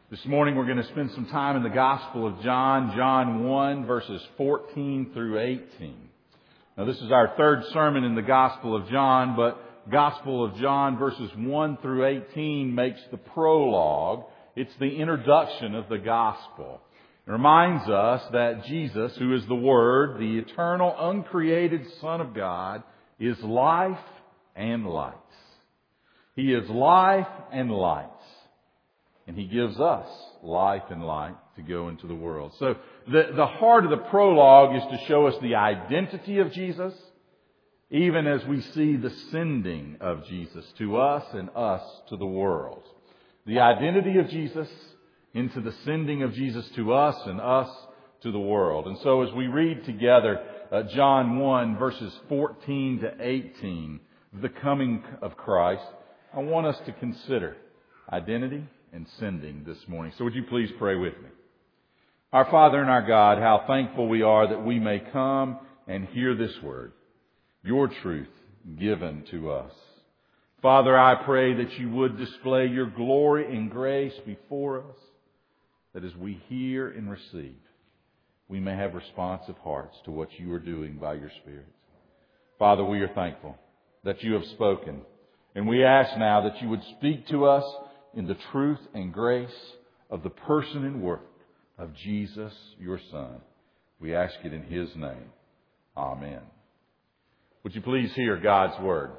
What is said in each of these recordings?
This morning we're going to spend some time in the Gospel of John, John 1, verses 14 through 18. Now this is our third sermon in the Gospel of John, but Gospel of John verses 1 through 18 makes the prologue. It's the introduction of the Gospel. It reminds us that Jesus, who is the Word, the eternal, uncreated Son of God, is life and light. He is life and light. And He gives us life and light to go into the world. So the heart of the prologue is to show us the identity of Jesus, even as we see the sending of Jesus to us and us to the world. The identity of Jesus into the sending of Jesus to us and us to the world. And so as we read together John 1 verses 14 to 18, the coming of Christ, I want us to consider identity and sending this morning. So would you please pray with me? Our Father and our God, how thankful we are that we may come and hear this word, your truth given to us. Father, I pray that you would display your glory and grace before us, that as we hear and receive, we may have responsive hearts to what you are doing by your Spirit. Father, we are thankful that you have spoken, and we ask now that you would speak to us in the truth and grace of the person and work of Jesus, your Son. We ask it in His name. Amen. Would you please hear God's Word?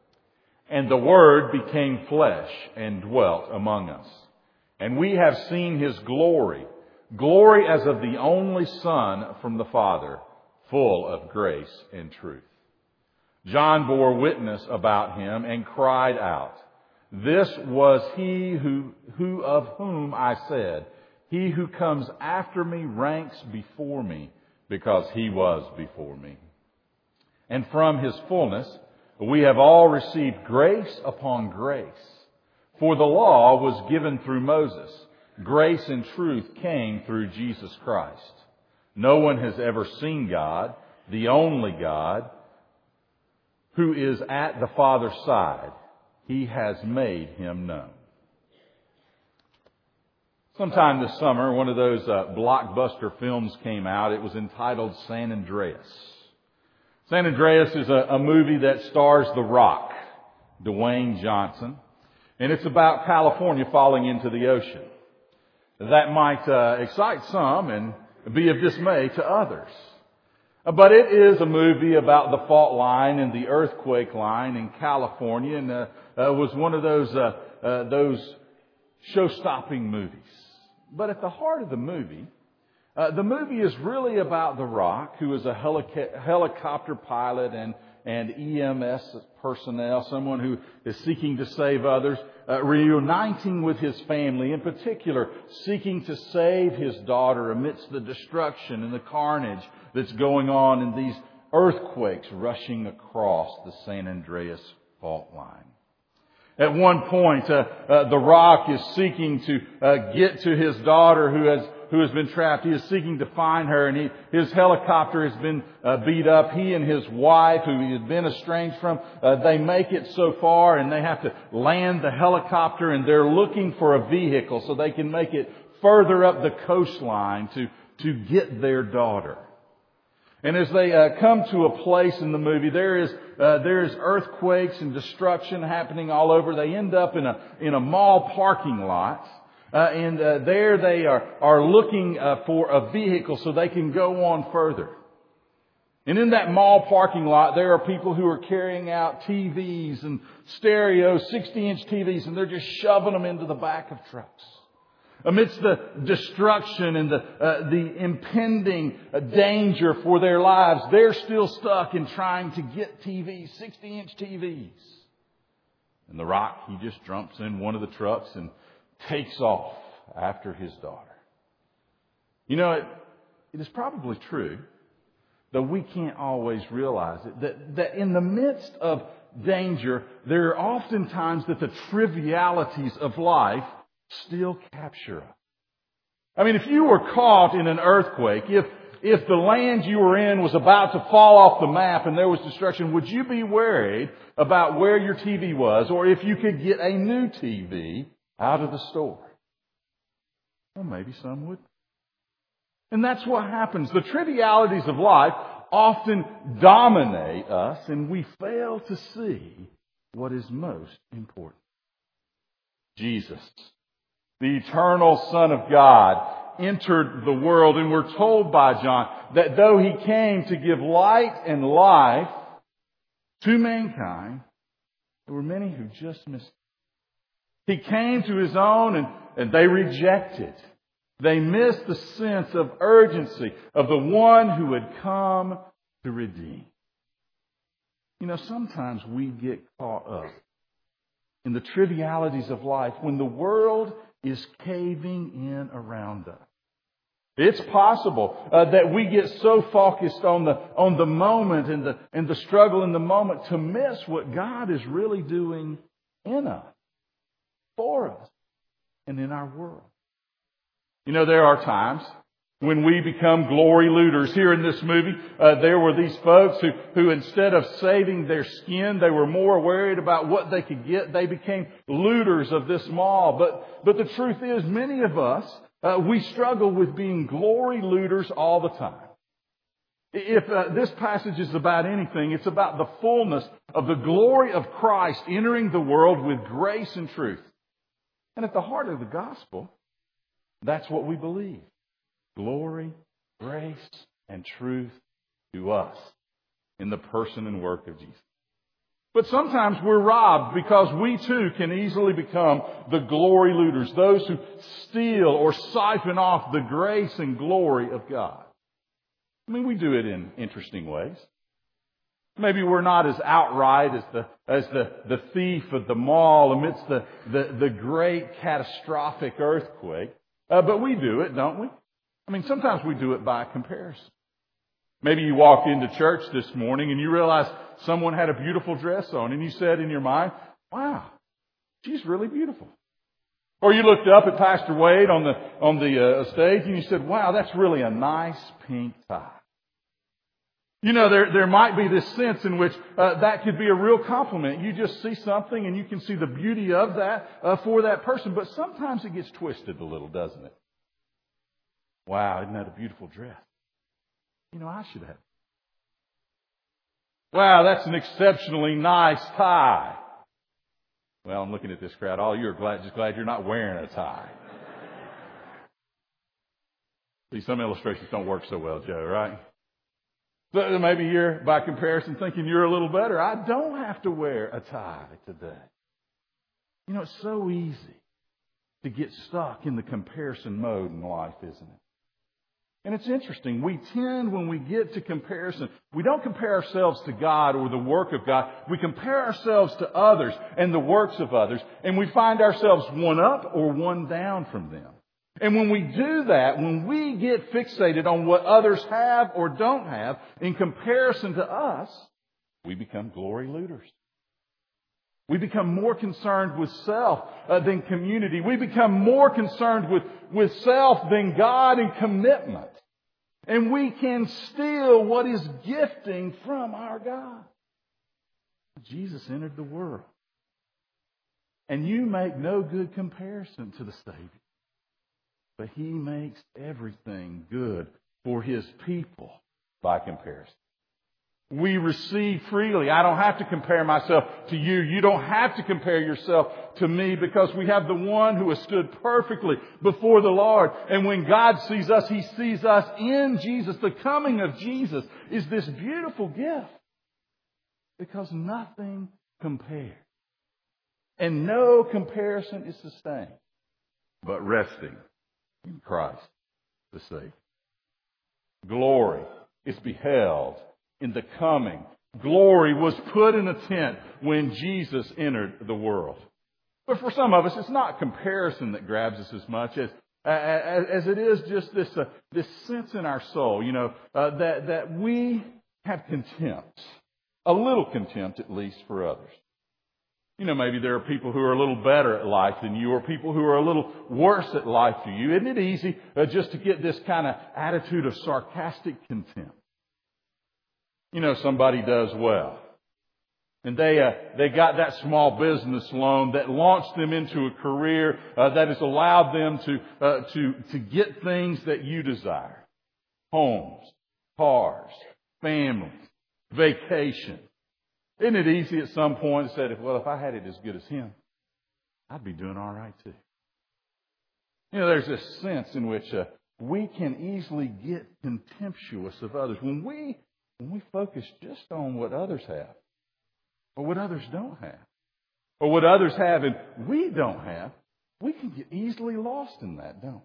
And the Word became flesh and dwelt among us. And we have seen His glory, glory as of the only Son from the Father, full of grace and truth. John bore witness about Him and cried out, "This was He who of whom I said, He who comes after me ranks before me, because He was before me." And from His fullness we have all received grace upon grace. For the law was given through Moses. Grace and truth came through Jesus Christ. No one has ever seen God, the only God, who is at the Father's side. He has made Him known. Sometime this summer, one of those blockbuster films came out. It was entitled San Andreas. San Andreas is a movie that stars The Rock, Dwayne Johnson. And it's about California falling into the ocean. That might excite some and be of dismay to others. But it is a movie about the fault line and the earthquake line in California, and was one of those show-stopping movies. But at the heart of the movie is really about The Rock, who is a helicopter pilot and EMS personnel, someone who is seeking to save others, reuniting with his family, in particular seeking to save his daughter amidst the destruction and the carnage that's going on in these earthquakes rushing across the San Andreas fault line. At one point, The Rock is seeking to get to his daughter who has been trapped. He is seeking to find her, and his helicopter has been beat up. He and his wife, who he had been estranged from, they make it so far, and they have to land the helicopter, and they're looking for a vehicle so they can make it further up the coastline to get their daughter. And as they come to a place in the movie, there is earthquakes and destruction happening all over. They end up in a mall parking lot. And there they are looking for a vehicle so they can go on further. And in that mall parking lot, there are people who are carrying out TVs and stereos, 60-inch TVs, and they're just shoving them into the back of trucks. Amidst the destruction and the impending danger for their lives, they're still stuck in trying to get TVs, 60-inch TVs. And The Rock, he just jumps in one of the trucks and takes off after his daughter. You know, it is probably true, though we can't always realize it, that in the midst of danger, there are often times that the trivialities of life still capture us. I mean, if you were caught in an earthquake, if the land you were in was about to fall off the map and there was destruction, would you be worried about where your TV was, or if you could get a new TV out of the store? Well, maybe some would. And that's what happens. The trivialities of life often dominate us, and we fail to see what is most important. Jesus, the eternal Son of God, entered the world, and we're told by John that though He came to give light and life to mankind, there were many who just missed it. He came to His own, and they rejected. They missed the sense of urgency of the one who had come to redeem. You know, sometimes we get caught up in the trivialities of life when the world is caving in around us. It's possible that we get so focused on the moment and the struggle in the moment to miss what God is really doing in us, for us, and in our world. You know, there are times when we become glory looters. Here in this movie, there were these folks who instead of saving their skin, they were more worried about what they could get. They became looters of this mall. But the truth is, many of us, we struggle with being glory looters all the time. If this passage is about anything, it's about the fullness of the glory of Christ entering the world with grace and truth. And at the heart of the gospel, that's what we believe. Glory, grace, and truth to us in the person and work of Jesus. But sometimes we're robbed because we too can easily become the glory looters, those who steal or siphon off the grace and glory of God. I mean, we do it in interesting ways. Maybe we're not as outright as the thief at the mall amidst the great catastrophic earthquake. But we do it, don't we? I mean, sometimes we do it by comparison. Maybe you walked into church this morning and you realized someone had a beautiful dress on, and you said in your mind, wow, she's really beautiful. Or you looked up at Pastor Wade on the stage and you said, wow, that's really a nice pink tie. You know, there might be this sense in which that could be a real compliment. You just see something and you can see the beauty of that for that person. But sometimes it gets twisted a little, doesn't it? Wow, isn't that a beautiful dress? You know, I should have. Wow, that's an exceptionally nice tie. Well, I'm looking at this crowd. All you are just glad you're not wearing a tie. See, some illustrations don't work so well, Joe, right? So maybe you're, by comparison, thinking you're a little better. I don't have to wear a tie today. You know, it's so easy to get stuck in the comparison mode in life, isn't it? And it's interesting. We tend, when we get to comparison, we don't compare ourselves to God or the work of God. We compare ourselves to others and the works of others, and we find ourselves one up or one down from them. And when we do that, when we get fixated on what others have or don't have in comparison to us, we become glory looters. We become more concerned with self than community. We become more concerned with self than God and commitment. And we can steal what is gifting from our God. Jesus entered the world. And you make no good comparison to the Savior. But He makes everything good for His people by comparison. We receive freely. I don't have to compare myself to you. You don't have to compare yourself to me, because we have the one who has stood perfectly before the Lord. And when God sees us, He sees us in Jesus. The coming of Jesus is this beautiful gift, because nothing compares. And no comparison is sustained, but resting in Christ the Savior. Glory is beheld in the coming. Glory was put in a tent when Jesus entered the world. But for some of us, it's not comparison that grabs us as much as it is just this sense in our soul, you know, that we have contempt, a little contempt at least, for others. You know, maybe there are people who are a little better at life than you, or people who are a little worse at life than you. Isn't it easy just to get this kind of attitude of sarcastic contempt? You know, somebody does well, And they got that small business loan that launched them into a career that has allowed them to get things that you desire. Homes, cars, families, vacation. Isn't it easy at some point to say, well, if I had it as good as him, I'd be doing all right too. You know, there's this sense in which we can easily get contemptuous of others. When we focus just on what others have, or what others don't have, or what others have and we don't have, we can get easily lost in that, don't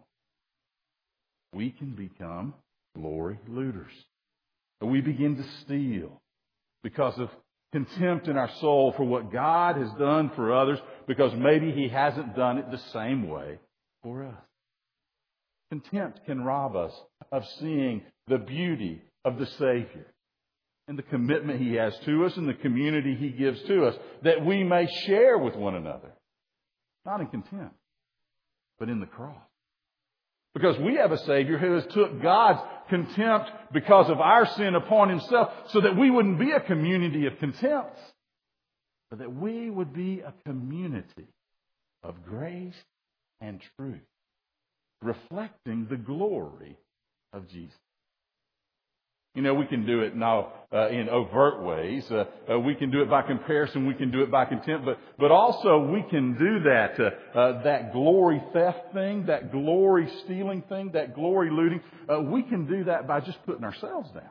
we? We can become glory looters. We begin to steal because of contempt in our soul for what God has done for others, because maybe He hasn't done it the same way for us. Contempt can rob us of seeing the beauty of the Savior and the commitment He has to us and the community He gives to us, that we may share with one another. Not in contempt, but in the cross. Because we have a Savior who has took God's contempt because of our sin upon Himself, so that we wouldn't be a community of contempt, but that we would be a community of grace and truth, reflecting the glory of Jesus. You know, we can do it now in overt ways. We can do it by comparison. We can do it by contempt. But also we can do that glory theft thing, that glory stealing thing, that glory looting. We can do that by just putting ourselves down.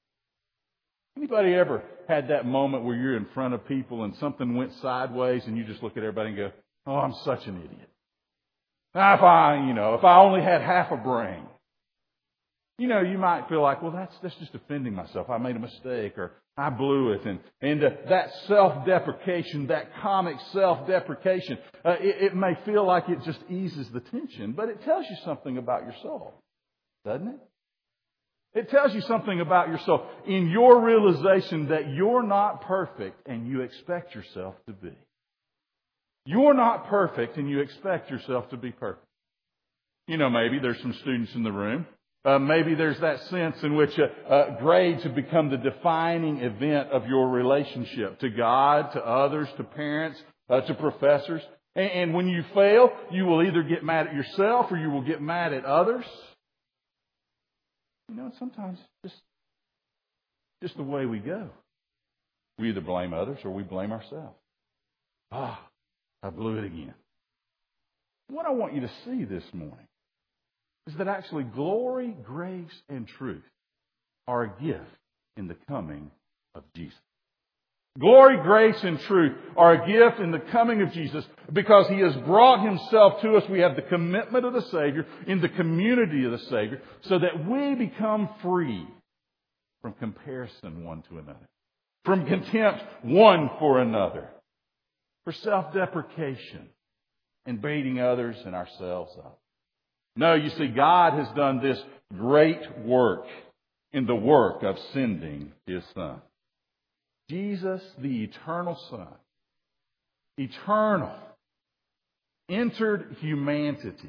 Anybody ever had that moment where you're in front of people and something went sideways and you just look at everybody and go, "Oh, I'm such an idiot. Now, if I only had half a brain." You know, you might feel like, well, that's just defending myself. I made a mistake, or I blew it. And that self-deprecation, that comic self-deprecation, it may feel like it just eases the tension, but it tells you something about your soul, doesn't it? It tells you something about your soul in your realization that you're not perfect and you expect yourself to be. You're not perfect and you expect yourself to be perfect. You know, maybe there's some students in the room. Maybe there's that sense in which grades have become the defining event of your relationship to God, to others, to parents, to professors. And when you fail, you will either get mad at yourself or you will get mad at others. You know, sometimes just the way we go. We either blame others or we blame ourselves. I blew it again. What I want you to see this morning is that actually glory, grace, and truth are a gift in the coming of Jesus. Glory, grace, and truth are a gift in the coming of Jesus because He has brought Himself to us. We have the commitment of the Savior in the community of the Savior so that we become free from comparison one to another, from contempt one for another, for self-deprecation and beating others and ourselves up. No, you see, God has done this great work in the work of sending His Son. Jesus, the eternal Son, eternal, entered humanity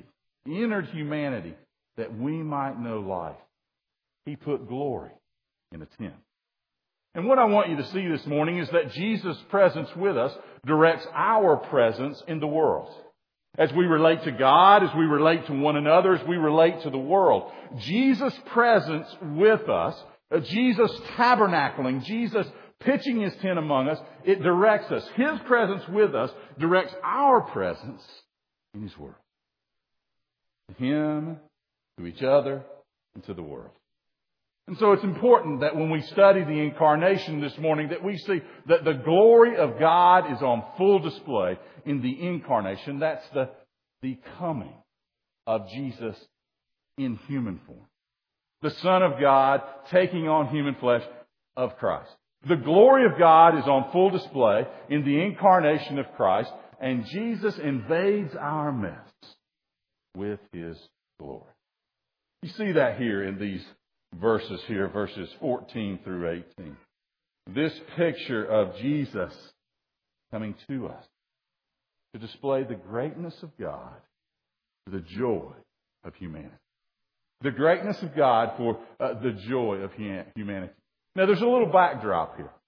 that we might know life. He put glory in a tent. And what I want you to see this morning is that Jesus' presence with us directs our presence in the world. As we relate to God, as we relate to one another, as we relate to the world. Jesus' presence with us, Jesus tabernacling, Jesus pitching His tent among us, it directs us. His presence with us directs our presence in His world. To Him, to each other, and to the world. And so it's important that when we study the incarnation this morning, that we see that the glory of God is on full display in the incarnation. That's the coming of Jesus in human form. The Son of God taking on human flesh of Christ. The glory of God is on full display in the incarnation of Christ, and Jesus invades our midst with His glory. You see that here in these verses here, verses 14 through 18. This picture of Jesus coming to us to display the greatness of God for the joy of humanity. The greatness of God for the joy of humanity. Now, there's a little backdrop here.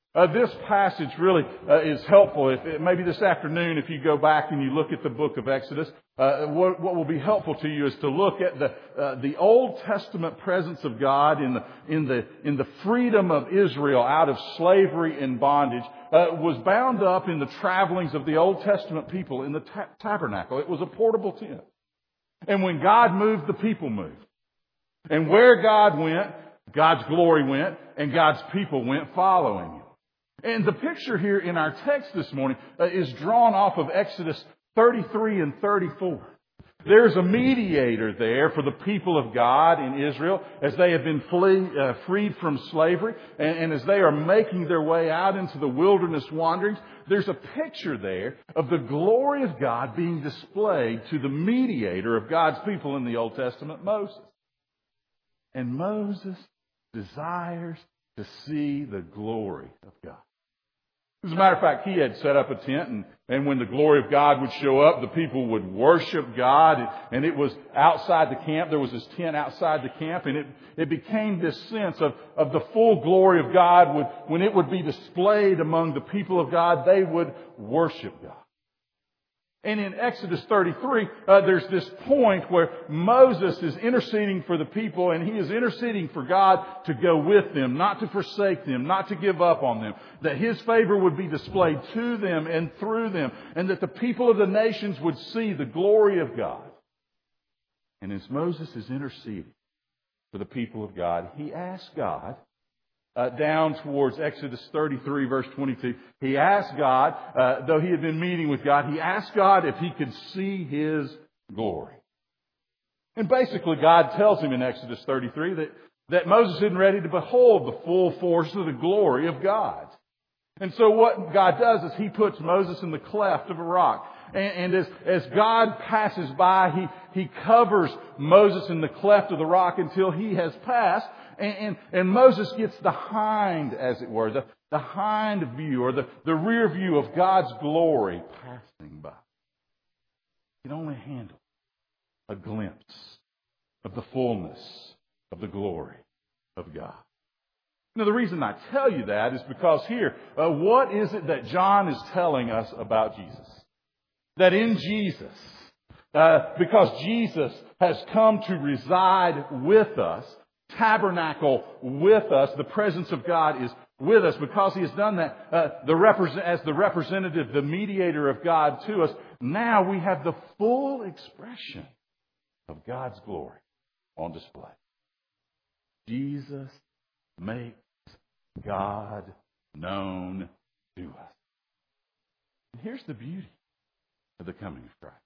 This passage really is helpful. Maybe this afternoon, if you go back and you look at the book of Exodus, what will be helpful to you is to look at the Old Testament presence of God in the freedom of Israel out of slavery and bondage. Was bound up in the travelings of the Old Testament people in the tabernacle. It was a portable tent. And when God moved, the people moved. And where God went, God's glory went, and God's people went following Him. And the picture here in our text this morning is drawn off of Exodus 33 and 34. There's a mediator there for the people of God in Israel as they have been freed from slavery and as they are making their way out into the wilderness wanderings. There's a picture there of the glory of God being displayed to the mediator of God's people in the Old Testament, Moses. And Moses desires to see the glory of God. As a matter of fact, he had set up a tent, and when the glory of God would show up, the people would worship God, and it was outside the camp. There was this tent outside the camp, and it became this sense of the full glory of God. When it would be displayed among the people of God, they would worship God. And in Exodus 33, there's this point where Moses is interceding for the people, and he is interceding for God to go with them, not to forsake them, not to give up on them, that His favor would be displayed to them and through them, and that the people of the nations would see the glory of God. And as Moses is interceding for the people of God, he asks God, down towards Exodus 33, verse 22. He asked God, though he had been meeting with God, he asked God if he could see His glory. And basically God tells him in Exodus 33 that Moses isn't ready to behold the full force of the glory of God. And so what God does is He puts Moses in the cleft of a rock. And as God passes by, He covers Moses in the cleft of the rock until he has passed. And Moses gets the hind, as it were, the hind view or the rear view of God's glory passing by. He can only handle a glimpse of the fullness of the glory of God. Now, the reason I tell you that is because here, what is it that John is telling us about Jesus? That in Jesus, because Jesus has come to reside with us, tabernacle with us, the presence of God is with us. Because He has done that, as the representative, the mediator of God to us, now we have the full expression of God's glory on display. Jesus makes God known to us. And here's the beauty of the coming of Christ.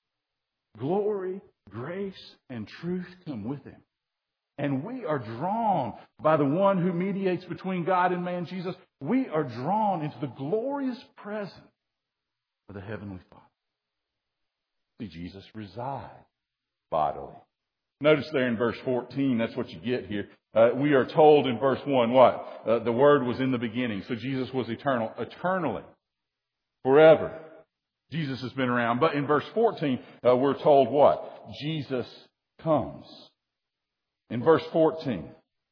Glory, grace, and truth come with Him. And we are drawn by the one who mediates between God and man, Jesus. We are drawn into the glorious presence of the Heavenly Father. See, Jesus resides bodily. Notice there in verse 14, that's what you get here. We are told in verse 1 what? The Word was in the beginning. So Jesus was eternal, eternally, forever. Jesus has been around. But in verse 14, we're told what? Jesus comes. In verse 14,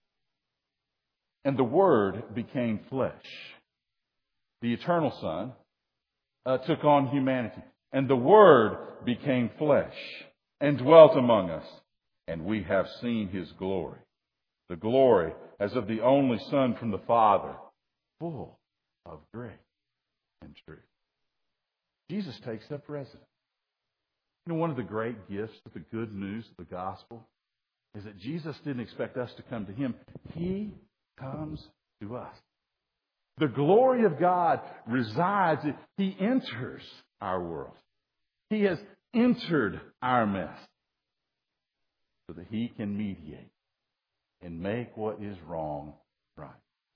and the Word became flesh. The eternal Son took on humanity. And the Word became flesh and dwelt among us. And we have seen His glory. The glory as of the only Son from the Father, full of grace and truth. Jesus takes up residence. You know, one of the great gifts of the good news of the gospel is that Jesus didn't expect us to come to Him. He comes to us. The glory of God resides. He enters our world. He has entered our mess so that He can mediate and make what is wrong right.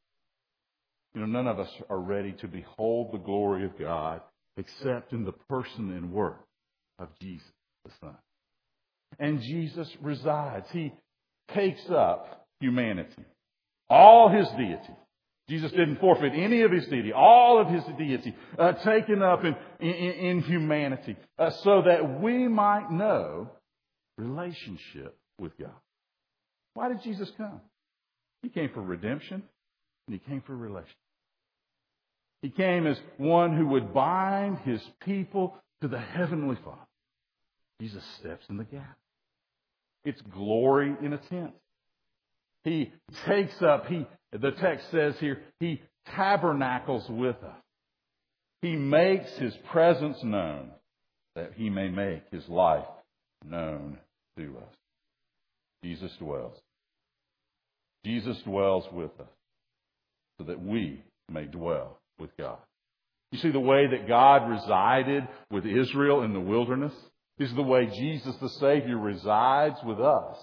You know, none of us are ready to behold the glory of God except in the person and work of Jesus the Son. And Jesus resides. He takes up humanity. All His deity. Jesus didn't forfeit any of His deity. All of His deity taken up in humanity so that we might know relationship with God. Why did Jesus come? He came for redemption and He came for relationship. He came as one who would bind His people to the Heavenly Father. Jesus steps in the gap. It's glory in a tent. He takes up, the text says here, He tabernacles with us. He makes His presence known that He may make His life known to us. Jesus dwells. Jesus dwells with us so that we may dwell with God. You see, the way that God resided with Israel in the wilderness is the way Jesus the Savior resides with us.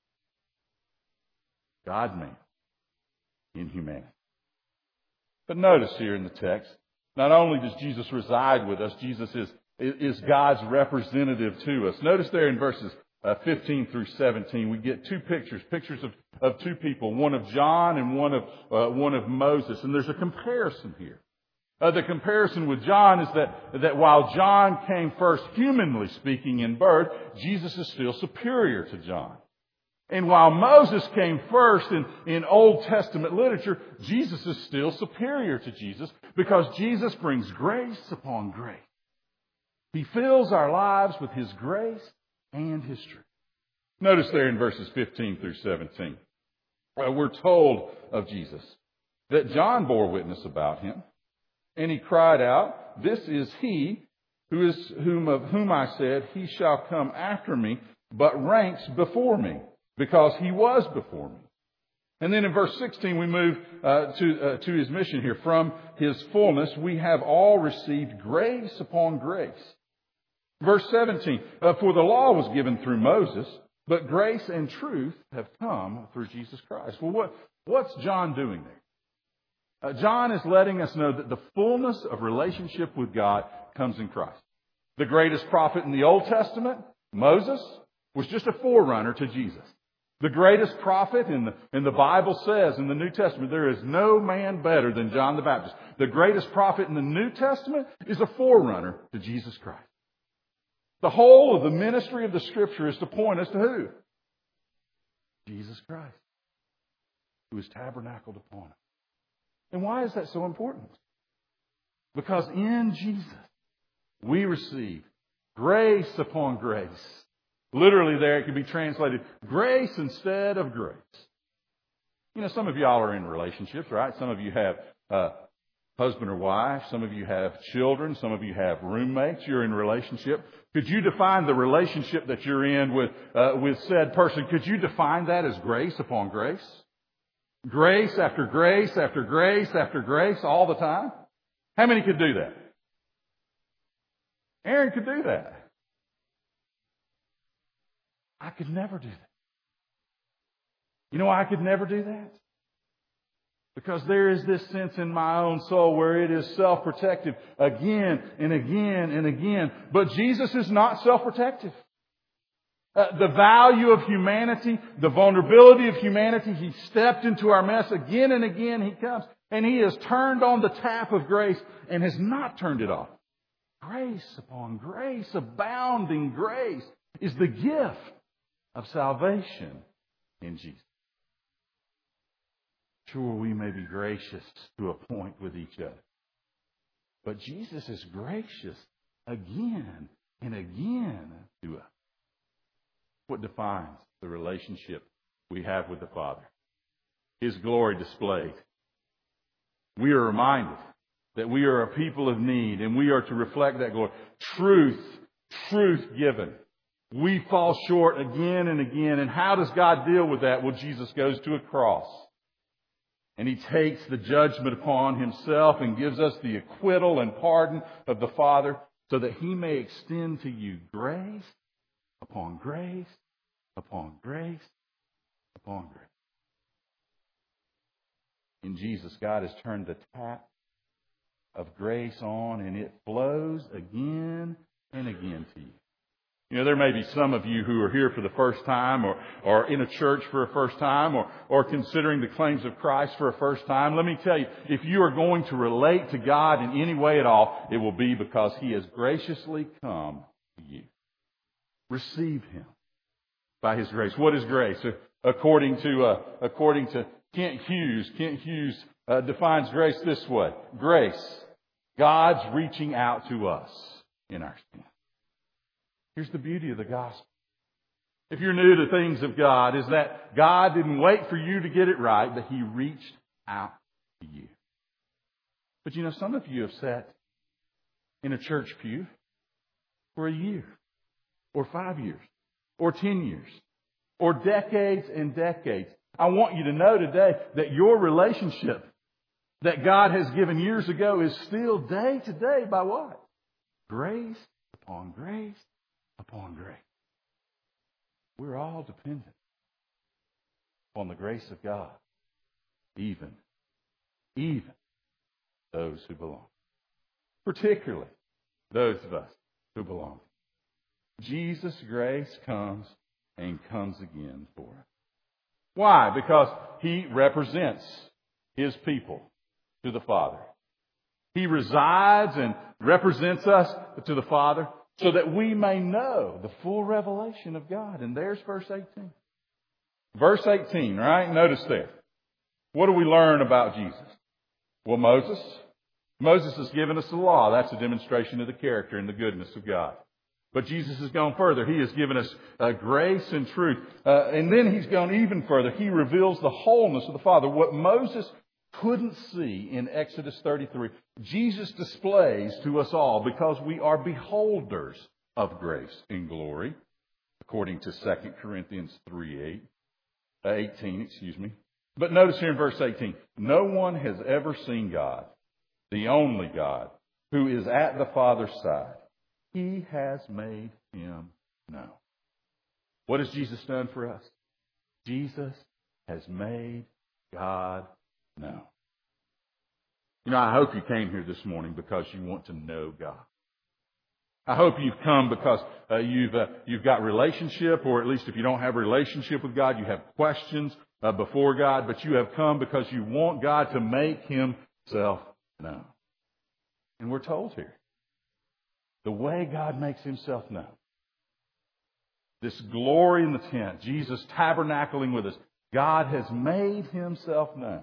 God-man in humanity. But notice here in the text, not only does Jesus reside with us, Jesus is God's representative to us. Notice there in verses 15 through 17, we get two pictures of two people, one of John and one of Moses. And there's a comparison here. The comparison with John is that while John came first, humanly speaking, in birth, Jesus is still superior to John. And while Moses came first in Old Testament literature, Jesus is still superior to Jesus because Jesus brings grace upon grace. He fills our lives with His grace and His truth. Notice there in verses 15 through 17, we're told of Jesus that John bore witness about Him, and he cried out, "This is He of whom I said, He shall come after me, but ranks before me, because He was before me." And then in verse 16, we move to His mission here. From His fullness, we have all received grace upon grace. Verse 17, for the law was given through Moses, but grace and truth have come through Jesus Christ. Well, what's John doing there? John is letting us know that the fullness of relationship with God comes in Christ. The greatest prophet in the Old Testament, Moses, was just a forerunner to Jesus. The greatest prophet in the Bible says in the New Testament, there is no man better than John the Baptist. The greatest prophet in the New Testament is a forerunner to Jesus Christ. The whole of the ministry of the Scripture is to point us to who? Jesus Christ, who is tabernacled upon us. And why is that so important? Because in Jesus, we receive grace upon grace. Literally there, it could be translated grace instead of grace. You know, some of y'all are in relationships, right? Some of you have husband or wife. Some of you have children. Some of you have roommates. You're in a relationship. Could you define the relationship that you're in with said person? Could you define that as grace upon grace? Grace after grace after grace after grace all the time? How many could do that? Aaron could do that. I could never do that. You know why I could never do that? Because there is this sense in my own soul where it is self-protective again and again and again. But Jesus is not self-protective. The value of humanity, the vulnerability of humanity, He stepped into our mess again and again. He comes and He has turned on the tap of grace and has not turned it off. Grace upon grace, abounding grace, is the gift of salvation in Jesus. Sure, we may be gracious to a point with each other. But Jesus is gracious again and again to us. What defines the relationship we have with the Father? His glory displayed. We are reminded that we are a people of need and we are to reflect that glory. Truth given. We fall short again and again. And how does God deal with that? Well, Jesus goes to a cross. And He takes the judgment upon Himself and gives us the acquittal and pardon of the Father so that He may extend to you grace upon grace upon grace upon grace. In Jesus, God has turned the tap of grace on and it flows again and again to you. You know, there may be some of you who are here for the first time or in a church for a first time or considering the claims of Christ for a first time. Let me tell you, if you are going to relate to God in any way at all, it will be because He has graciously come to you. Receive Him by His grace. What is grace? According to Kent Hughes defines grace this way. Grace God's reaching out to us in our sin. Here's the beauty of the gospel. If you're new to things of God, is that God didn't wait for you to get it right, but He reached out to you. But you know, some of you have sat in a church pew for a year, or 5 years, or 10 years, or decades and decades. I want you to know today that your relationship that God has given years ago is still day to day by what? Grace upon grace upon grace. We're all dependent on the grace of God, even those who belong. Particularly those of us who belong. Jesus' grace comes and comes again for us. Why? Because He represents His people to the Father. He resides and represents us to the Father so that we may know the full revelation of God. And there's verse 18. Verse 18, right? Notice there. What do we learn about Jesus? Well, Moses has given us the law. That's a demonstration of the character and the goodness of God. But Jesus has gone further. He has given us grace and truth. And then He's gone even further. He reveals the wholeness of the Father. What Moses couldn't see in Exodus 33, Jesus displays to us all because we are beholders of grace and glory, according to 2 Corinthians 18. But notice here in verse 18, no one has ever seen God, the only God, who is at the Father's side. He has made Him known. What has Jesus done for us? Jesus has made God known. You know, I hope you came here this morning because you want to know God. I hope you've come because you've got relationship, or at least if you don't have a relationship with God, you have questions before God, but you have come because you want God to make Himself known. And we're told here, the way God makes Himself known, this glory in the tent, Jesus tabernacling with us, God has made Himself known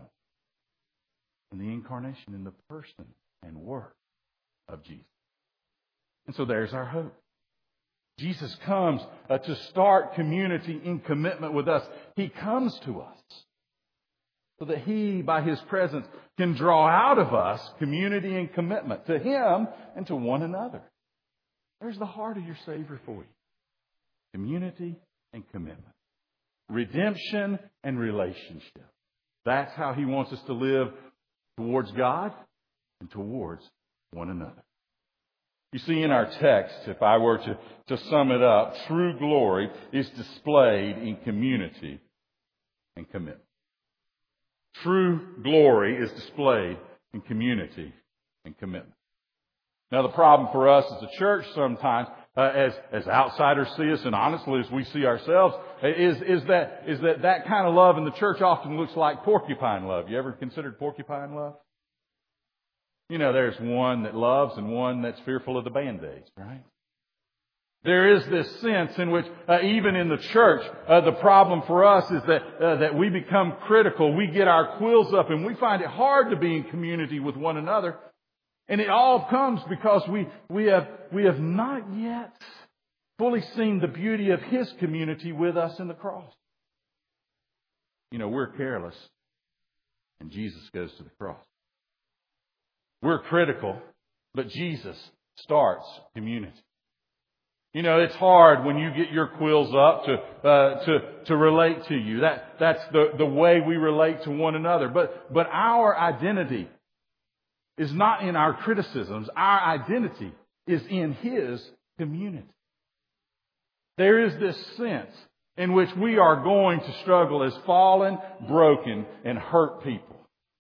in the incarnation, in the person and work of Jesus. And so there's our hope. Jesus comes to start community in commitment with us. He comes to us so that He, by His presence, can draw out of us community and commitment to Him and to one another. There's the heart of your Savior for you. Community and commitment. Redemption and relationship. That's how He wants us to live towards God and towards one another. You see, in our text, if I were to sum it up, true glory is displayed in community and commitment. True glory is displayed in community and commitment. Now, the problem for us as a church sometimes, as outsiders see us, and honestly as we see ourselves, is that kind of love in the church often looks like porcupine love. You ever considered porcupine love? You know, there's one that loves and one that's fearful of the Band-Aids, right? There is this sense in which, even in the church, the problem for us is that we become critical. We get our quills up and we find it hard to be in community with one another. And it all comes because we have not yet fully seen the beauty of His community with us in the cross. You know, we're careless and Jesus goes to the cross. We're critical, but Jesus starts community. You know, it's hard when you get your quills up to relate to you. That's the way we relate to one another. But our identity is not in our criticisms. Our identity is in His community. There is this sense in which we are going to struggle as fallen, broken, and hurt people.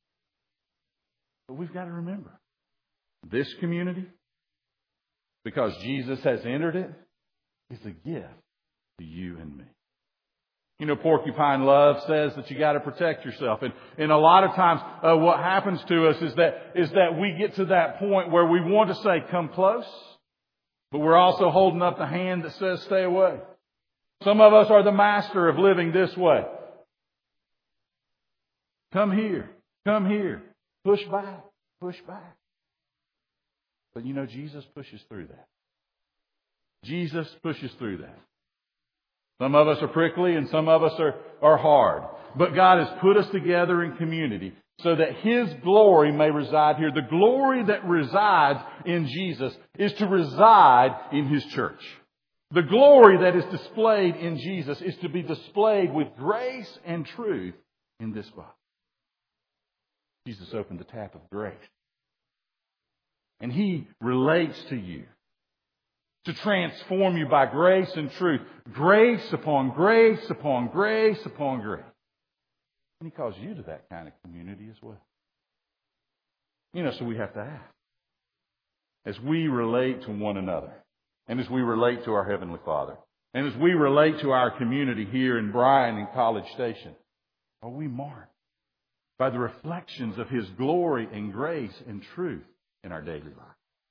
But we've got to remember, this community, because Jesus has entered it, is a gift to you and me. You know, porcupine love says that you got to protect yourself. And a lot of times what happens to us is that we get to that point where we want to say, come close, but we're also holding up the hand that says, stay away. Some of us are the master of living this way. Come here, push back, push back. But Jesus pushes through that. Jesus pushes through that. Some of us are prickly and some of us are hard. But God has put us together in community so that His glory may reside here. The glory that resides in Jesus is to reside in His church. The glory that is displayed in Jesus is to be displayed with grace and truth in this body. Jesus opened the tap of grace. And He relates to you to transform you by grace and truth. Grace upon grace upon grace upon grace. And He calls you to that kind of community as well. So we have to ask. As we relate to one another, and as we relate to our Heavenly Father, and as we relate to our community here in Bryan and College Station, are we marked by the reflections of His glory and grace and truth in our daily life?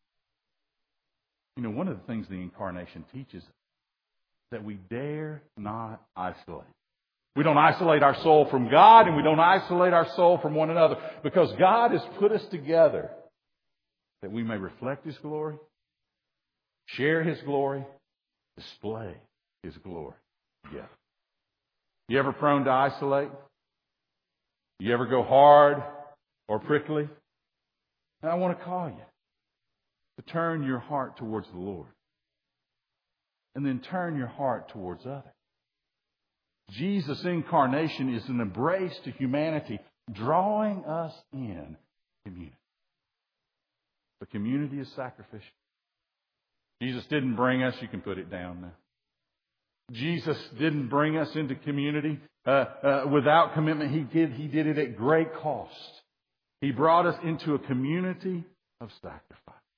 One of the things the Incarnation teaches is that we dare not isolate. We don't isolate our soul from God, and we don't isolate our soul from one another, because God has put us together that we may reflect His glory, share His glory, display His glory together. You ever prone to isolate? You ever go hard or prickly? And I want to call you to turn your heart towards the Lord. And then turn your heart towards others. Jesus' incarnation is an embrace to humanity, drawing us in community. But community is sacrificial. Jesus didn't bring us, you can put it down now. Jesus didn't bring us into community without commitment. He did it at great cost. He brought us into a community of sacrifice.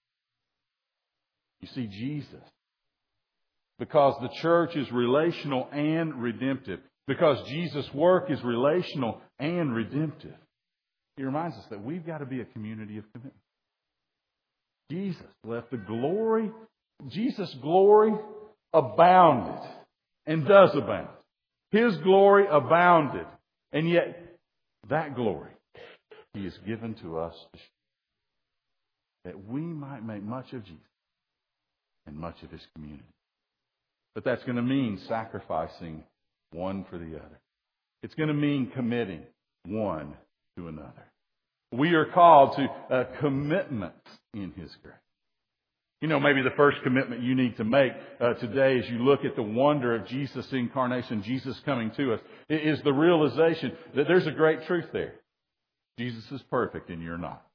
You see, Jesus, because the church is relational and redemptive, because Jesus' work is relational and redemptive, He reminds us that we've got to be a community of commitment. Jesus left the glory. Jesus' glory abounded and does abound. His glory abounded. And yet, that glory He has given to us that we might make much of Jesus and much of His community. But that's going to mean sacrificing one for the other. It's going to mean committing one to another. We are called to commitments in His grace. Maybe the first commitment you need to make today as you look at the wonder of Jesus' incarnation, Jesus coming to us, is the realization that there's a great truth there. Jesus is perfect and you're not.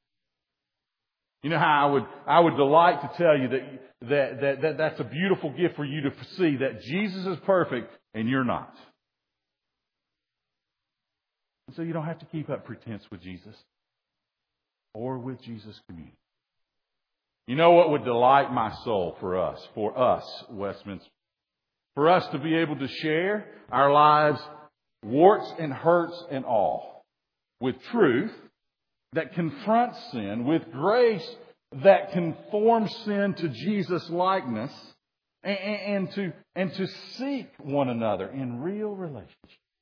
How I would delight to tell you that's a beautiful gift for you to see that Jesus is perfect and you're not. And so you don't have to keep up pretense with Jesus or with Jesus' community. You know what would delight my soul for us, Westminster? For us to be able to share our lives, warts and hurts and all, with truth that confronts sin, with grace that conforms sin to Jesus' likeness, and to seek one another in real relationship.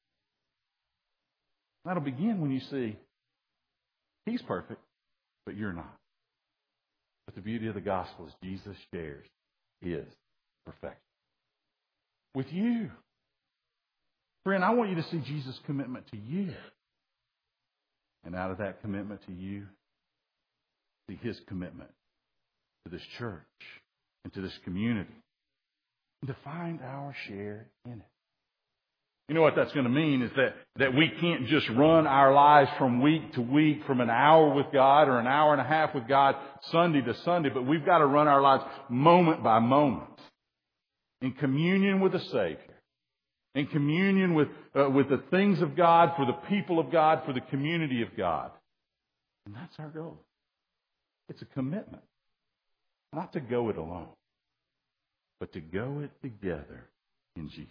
That'll begin when you see He's perfect, but you're not. But the beauty of the gospel is Jesus shares His perfection with you. Friend, I want you to see Jesus' commitment to you. And out of that commitment to you, see His commitment to this church and to this community. And to find our share in it. You know what that's going to mean is that we can't just run our lives from week to week, from an hour with God or an hour and a half with God, Sunday to Sunday, but we've got to run our lives moment by moment in communion with the Savior, in communion with the things of God, for the people of God, for the community of God. And that's our goal. It's a commitment, not to go it alone, but to go it together in Jesus.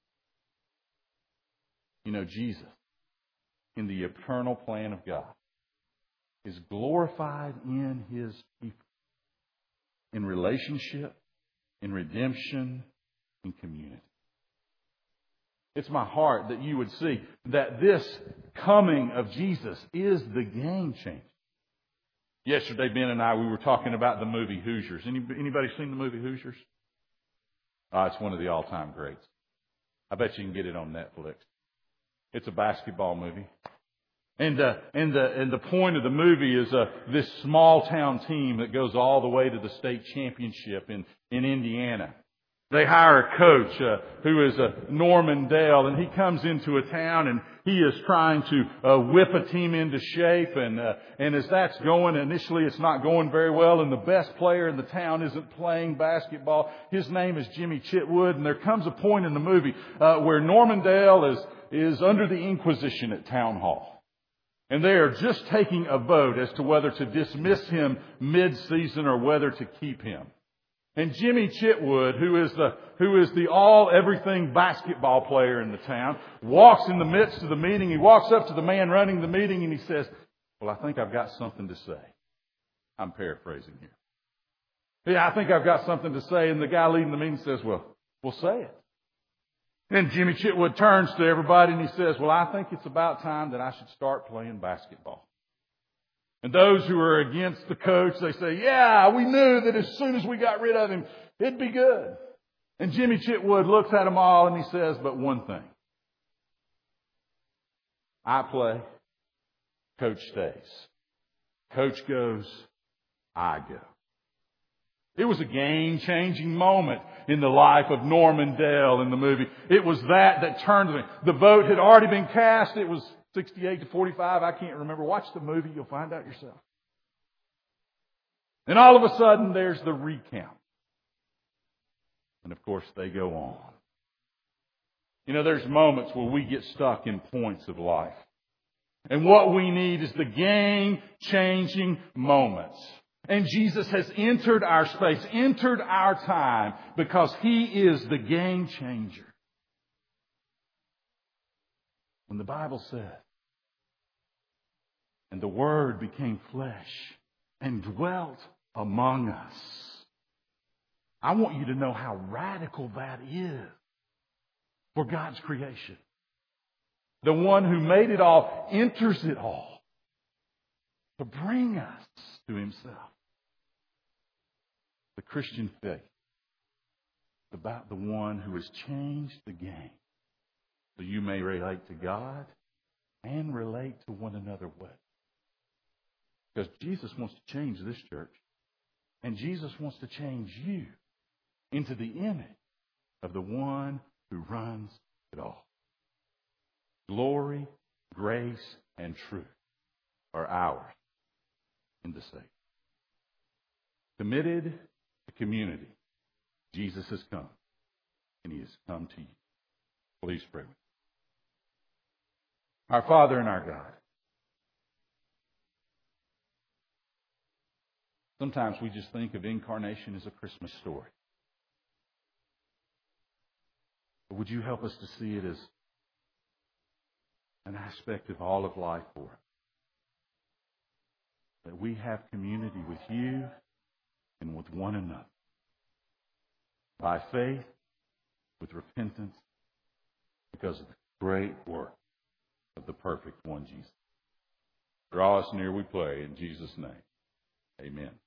Jesus, in the eternal plan of God, is glorified in His people, in relationship, in redemption, in community. It's my heart that you would see that this coming of Jesus is the game changer. Yesterday, Ben and I, we were talking about the movie Hoosiers. Anybody seen the movie Hoosiers? It's one of the all-time greats. I bet you can get it on Netflix. It's a basketball movie. And the point of the movie is this small town team that goes all the way to the state championship in Indiana. They hire a coach who is Norman Dale, and he comes into a town and he is trying to whip a team into shape. And as that's going, initially it's not going very well, and the best player in the town isn't playing basketball. His name is Jimmy Chitwood, and there comes a point in the movie where Norman Dale is under the Inquisition at Town Hall. And they are just taking a vote as to whether to dismiss him mid-season or whether to keep him. And Jimmy Chitwood, who is the all-everything basketball player in the town, walks in the midst of the meeting. He walks up to the man running the meeting and he says, "Well, I think I've got something to say." I'm paraphrasing here. "Yeah, I think I've got something to say." And the guy leading the meeting says, "Well, say it." And Jimmy Chitwood turns to everybody and he says, "Well, I think it's about time that I should start playing basketball." And those who are against the coach, they say, "Yeah, we knew that as soon as we got rid of him, it'd be good." And Jimmy Chitwood looks at them all and he says, "But one thing. I play, coach stays. Coach goes, I go." It was a game-changing moment in the life of Norman Dale in the movie. It was that turned me. The vote had already been cast. It was 68-45. I can't remember. Watch the movie. You'll find out yourself. And all of a sudden, there's the recount. And of course, they go on. You know, there's moments where we get stuck in points of life. And what we need is the game-changing moments. And Jesus has entered our space, entered our time, because He is the game changer. When the Bible says, "And the Word became flesh and dwelt among us," I want you to know how radical that is for God's creation. The one who made it all enters it all to bring us to Himself. The Christian faith is about the one who has changed the game so you may relate to God and relate to one another well. Because Jesus wants to change this church, and Jesus wants to change you into the image of the one who runs it all. Glory, grace, and truth are ours in the Savior. Committed to community, Jesus has come, and He has come to you. Please pray with me. Our Father and our God, sometimes we just think of incarnation as a Christmas story. But would you help us to see it as an aspect of all of life for us? That we have community with you and with one another. By faith, with repentance, because of the great work of the perfect one, Jesus. Draw us near, we pray, in Jesus' name. Amen.